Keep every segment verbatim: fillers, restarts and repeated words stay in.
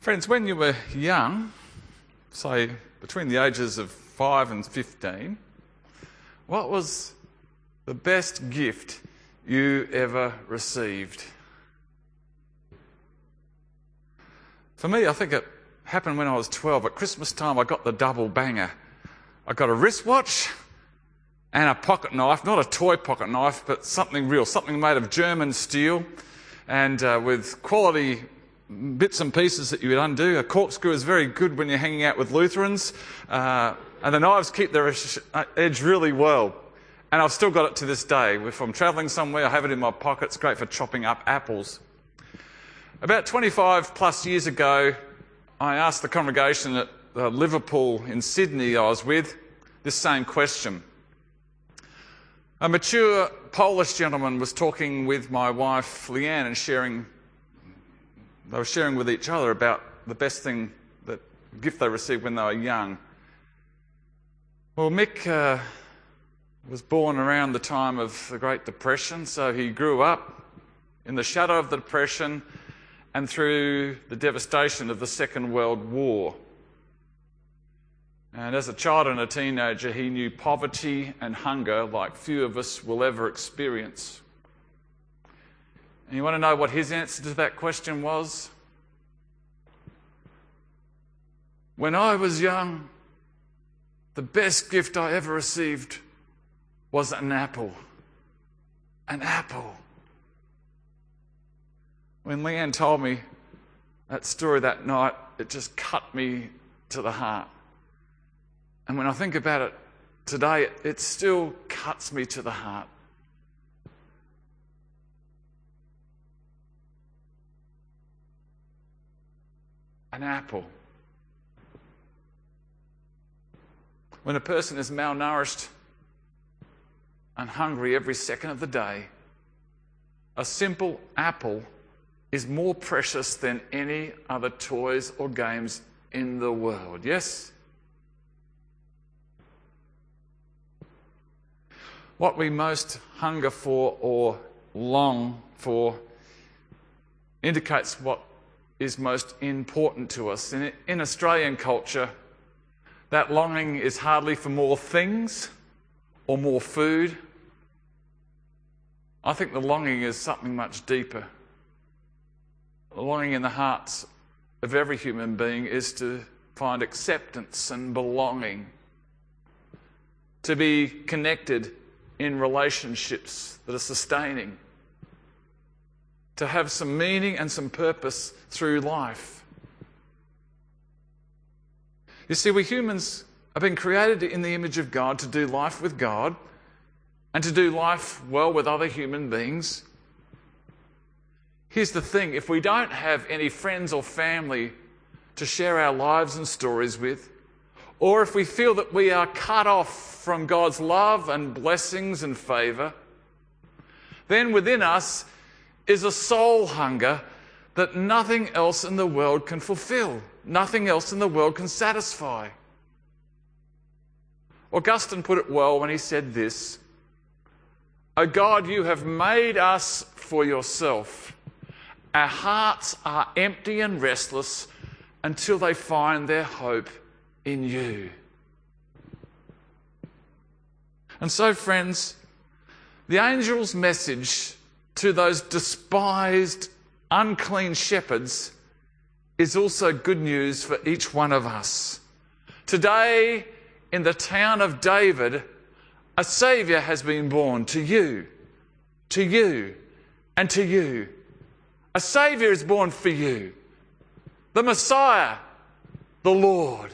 Friends, when you were young, say between the ages of five and fifteen, what was the best gift you ever received? For me, I think it happened when I was twelve. At Christmas time, I got the double banger. I got a wristwatch and a pocket knife, not a toy pocket knife, but something real, something made of German steel and uh, with quality bits and pieces that you would undo. A corkscrew is very good when you're hanging out with Lutherans, uh, and the knives keep their edge really well. And I've still got it to this day. If I'm travelling somewhere, I have it in my pocket. It's great for chopping up apples. About twenty-five plus years ago, I asked the congregation at uh, Liverpool in Sydney I was with this same question. A mature Polish gentleman was talking with my wife Leanne and sharing They were sharing with each other about the best thing, that gift they received when they were young. Well, Mick uh, was born around the time of the Great Depression, so he grew up in the shadow of the Depression and through the devastation of the Second World War. And as a child and a teenager, he knew poverty and hunger like few of us will ever experience. And you want to know what his answer to that question was? When I was young, the best gift I ever received was an apple. An apple. When Leanne told me that story that night, it just cut me to the heart. And when I think about it today, it still cuts me to the heart. An apple. When a person is malnourished and hungry every second of the day, a simple apple is more precious than any other toys or games in the world. Yes? What we most hunger for or long for indicates what is most important to us. In, in Australian culture, that longing is hardly for more things or more food. I think the longing is something much deeper. The longing in the hearts of every human being is to find acceptance and belonging, to be connected in relationships that are sustaining, to have some meaning and some purpose through life. You see, we humans have been created in the image of God to do life with God and to do life well with other human beings. Here's the thing, if we don't have any friends or family to share our lives and stories with, or if we feel that we are cut off from God's love and blessings and favour, then within us is a soul hunger that nothing else in the world can fulfill, nothing else in the world can satisfy. Augustine put it well when he said this: "O God, you have made us for yourself. Our hearts are empty and restless until they find their hope in you." And so, friends, the angel's message to those despised, unclean shepherds is also good news for each one of us. Today, in the town of David, a Saviour has been born to you, to you, and to you. A Saviour is born for you, the Messiah, the Lord.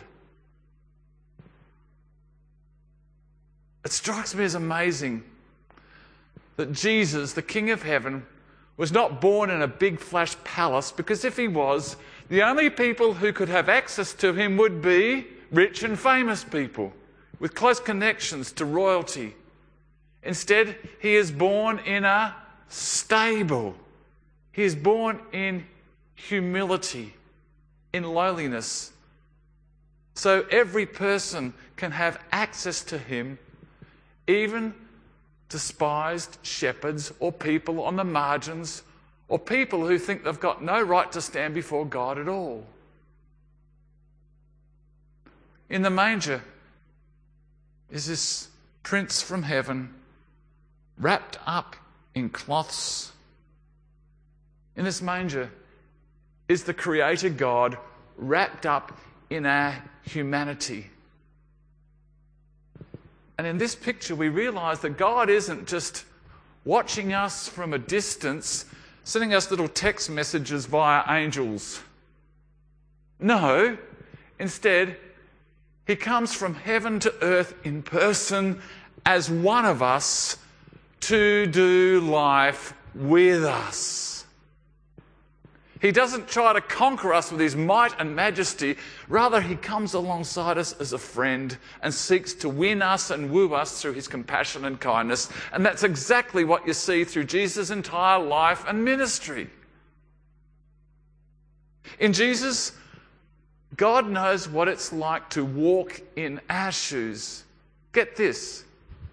It strikes me as amazing that Jesus, the King of Heaven, was not born in a big flash palace, because if he was, the only people who could have access to him would be rich and famous people with close connections to royalty. Instead, he is born in a stable. He is born in humility, in lowliness. So every person can have access to him, even despised shepherds or people on the margins or people who think they've got no right to stand before God at all. In the manger is this prince from heaven, wrapped up in cloths. In this manger is the Creator God wrapped up in our humanity. And in this picture, we realise that God isn't just watching us from a distance, sending us little text messages via angels. No, instead, he comes from heaven to earth in person as one of us to do life with us. He doesn't try to conquer us with his might and majesty. Rather, he comes alongside us as a friend and seeks to win us and woo us through his compassion and kindness. And that's exactly what you see through Jesus' entire life and ministry. In Jesus, God knows what it's like to walk in our shoes. Get this.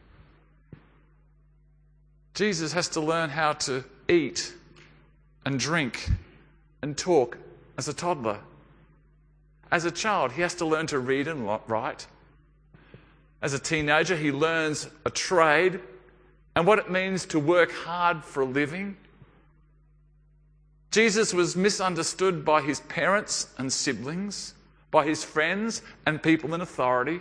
Jesus has to learn how to eat and drink and talk as a toddler. As a child, he has to learn to read and write. As a teenager, he learns a trade and what it means to work hard for a living. Jesus was misunderstood by his parents and siblings, by his friends and people in authority.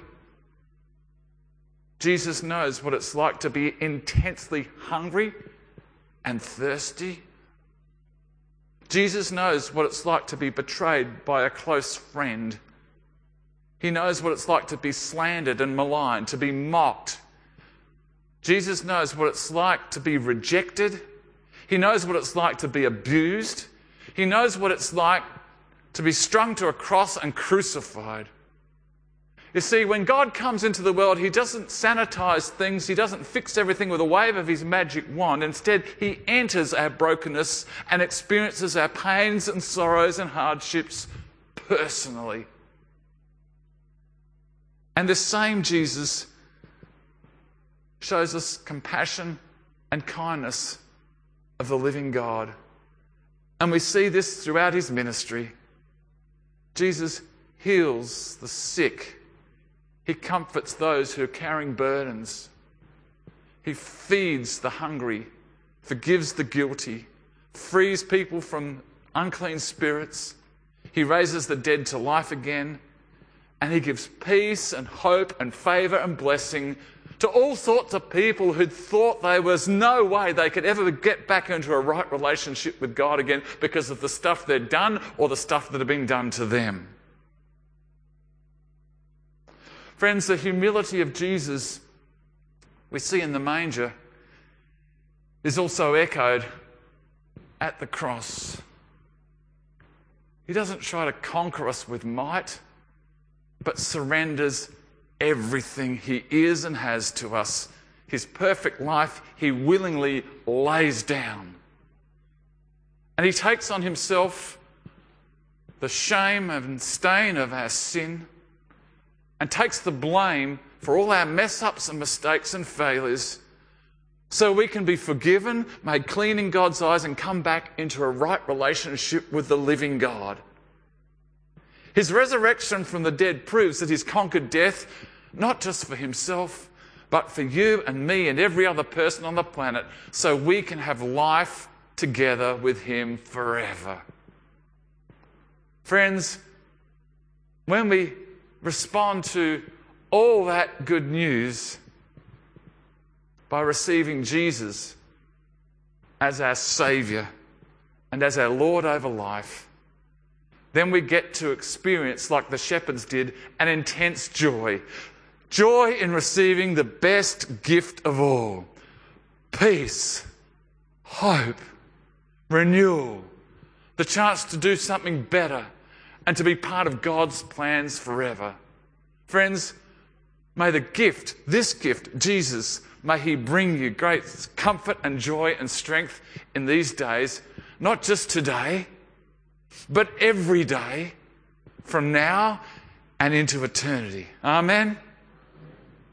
Jesus knows what it's like to be intensely hungry and thirsty. Jesus knows what it's like to be betrayed by a close friend. He knows what it's like to be slandered and maligned, to be mocked. Jesus knows what it's like to be rejected. He knows what it's like to be abused. He knows what it's like to be strung to a cross and crucified. You see, when God comes into the world, he doesn't sanitize things. He doesn't fix everything with a wave of his magic wand. Instead, he enters our brokenness and experiences our pains and sorrows and hardships personally. And this same Jesus shows us compassion and kindness of the living God. And we see this throughout his ministry. Jesus heals the sick. He comforts those who are carrying burdens. He feeds the hungry, forgives the guilty, frees people from unclean spirits. He raises the dead to life again. And he gives peace and hope and favour and blessing to all sorts of people who'd thought there was no way they could ever get back into a right relationship with God again because of the stuff they'd done or the stuff that had been done to them. Friends, the humility of Jesus we see in the manger is also echoed at the cross. He doesn't try to conquer us with might, but surrenders everything he is and has to us. His perfect life he willingly lays down. And he takes on himself the shame and stain of our sin and takes the blame for all our mess-ups and mistakes and failures so we can be forgiven, made clean in God's eyes, and come back into a right relationship with the living God. His resurrection from the dead proves that he's conquered death, not just for himself, but for you and me and every other person on the planet, so we can have life together with him forever. Friends, when we respond to all that good news by receiving Jesus as our Saviour and as our Lord over life, then we get to experience, like the shepherds did, an intense joy. Joy in receiving the best gift of all. Peace, hope, renewal, the chance to do something better and to be part of God's plans forever. Friends, may the gift, this gift, Jesus, may he bring you great comfort and joy and strength in these days, not just today, but every day from now and into eternity. Amen.